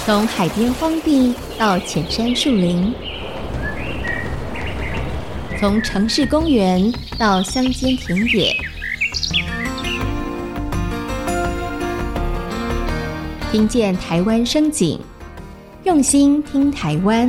从海边荒地到浅山树林，从城市公园到乡间田野，听见台湾声景，用心听台湾。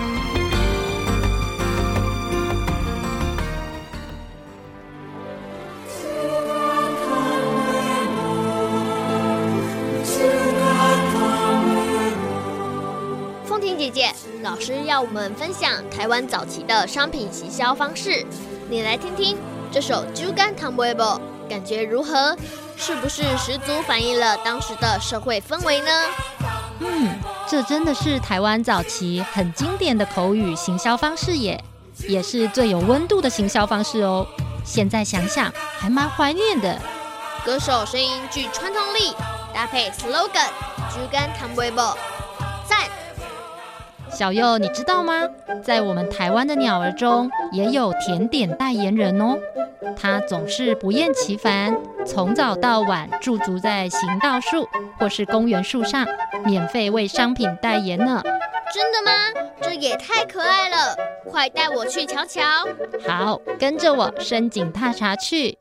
凤婷姐姐，老师要我们分享台湾早期的商品行销方式，你来听听这首《酒干倘卖无》感觉如何？是不是十足反映了当时的社会氛围呢？ 这真的是台湾早期很经典的口语行销方式耶，也是最有温度的行销方式哦。现在想想还蛮怀念的。 歌手声音具穿透力，搭配 slogan《酒干倘卖无》，赞！ 小佑，你知道吗？在我们台湾的鸟儿中，也有甜点代言人哦。他总是不厌其烦，从早到晚驻足在行道树或是公园树上，免费为商品代言呢。 真的吗？这也太可爱了！快带我去瞧瞧。 好，跟着我深井踏查去。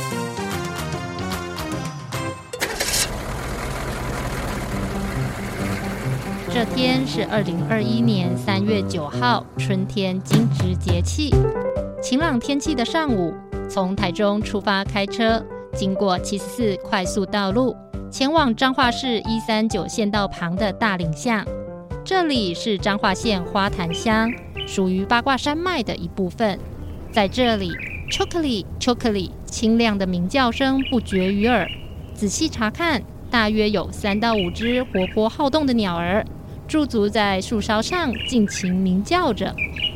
这天是2021年3月9号，春天惊蛰节气。晴朗天气的上午，从台中出发开车，经过74快速道路，前往彰化市139县道旁的大岭巷。这里是彰化县花坛乡，属于八卦山脉的一部分。在这里 ，chocolate 清亮的鸣叫声不绝于耳。仔细查看，大约有3到5只活泼好动的鸟儿，驻足在树梢上，尽情鸣叫着。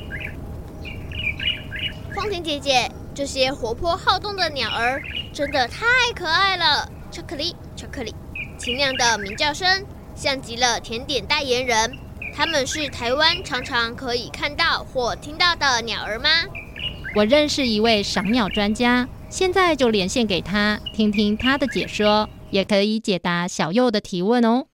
凤婷姐姐，这些活泼好动的鸟儿真的太可爱了。chocolate， 清亮的鸣叫声像极了甜点代言人。他们是台湾常常可以看到或听到的鸟儿吗？ 我认识一位赏鸟专家，现在就连线给他，听听他的解说，也可以解答小佑的提问哦。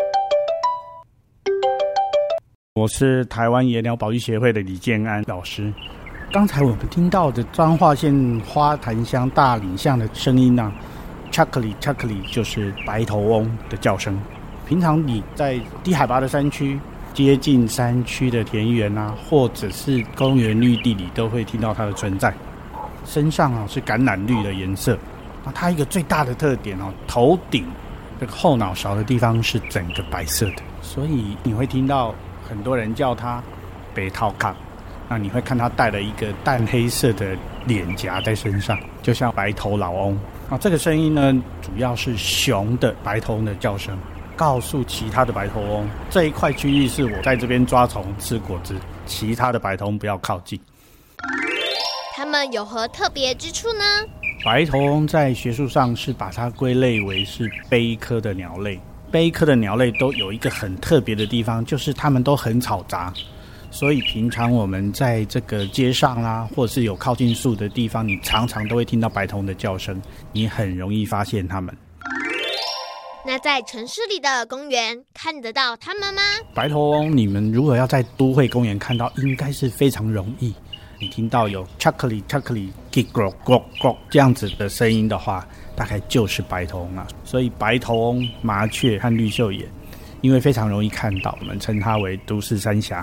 我是台湾野鸟保育协会的李建安老师。刚才我们听到的彰化县花坛乡大岭巷的声音啊，chocolate 就是白头翁的叫声。平常你在低海拔的山区，接近山区的田园啊，或者是公园绿地里，都会听到它的存在。身上啊是橄榄绿的颜色，它一个最大的特点哦，头顶这个后脑勺的地方是整个白色的，所以你会听到很多人叫它白头壳。那你会看它戴了一个淡黑色的脸颊在身上，就像白头老翁。这个声音呢，主要是雄的白头翁的叫声，告诉其他的白头翁，这一块区域是我在这边抓虫吃果子，其他的白头翁不要靠近。 它们有何特别之处呢？ 白头翁在学术上是把它归类为是鳖科的鸟类。鳖科的鸟类都有一个很特别的地方，就是它们都很吵杂。所以平常我们在这个街上啦，或者是有靠近树的地方，你常常都会听到白头翁的叫声，你很容易发现它们。 那在城市里的公园看得到它们吗？ 白头翁你们如果要在都会公园看到，应该是非常容易。你听到有 chocolate grok grok grok 这样子的声音的话，大概就是白头翁了。所以白头翁、麻雀和绿袖眼，因为非常容易看到，我们称它为都市三峡。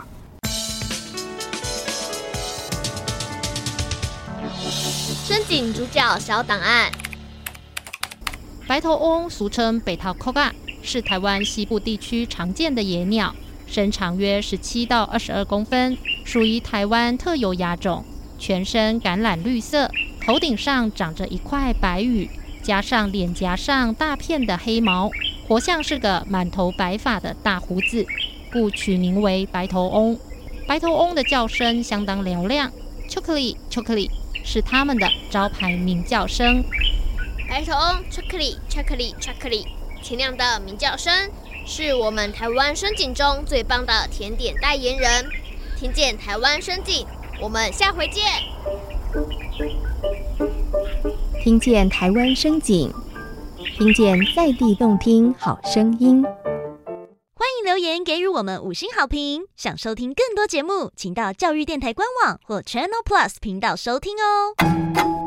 深井主角小档案。 白头翁俗称北头壳仔，是台湾西部地区常见的野鸟，身长约17到22公分，属于台湾特有亚种，全身橄榄绿色，头顶上长着一块白羽，加上脸颊上大片的黑毛，活像是个满头白发的大胡子，故取名为白头翁。白头翁的叫声相当嘹亮，chocolate 是他们的招牌鸣叫声。 白头翁 chocolate 清亮的鸣叫声是我们台湾深井中最棒的甜点代言人。听见台湾深井，我们下回见。 听见台湾声景，听见在地动听好声音。 欢迎留留言给予我们5星好评。想收听更多节目，请到教育电台官网或 Channel Plus 频道收听哦。